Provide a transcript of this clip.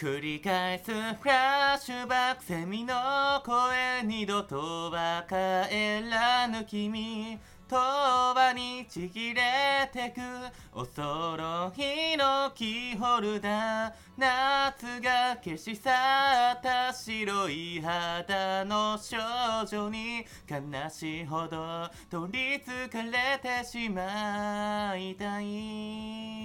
繰り返すフラッシュバック、セミの声、二度とは帰らぬ君、永遠にちぎれてくお揃いのキーホルダー、夏が消し去った白い肌の少女に悲しいほど取りつかれてしまいたい。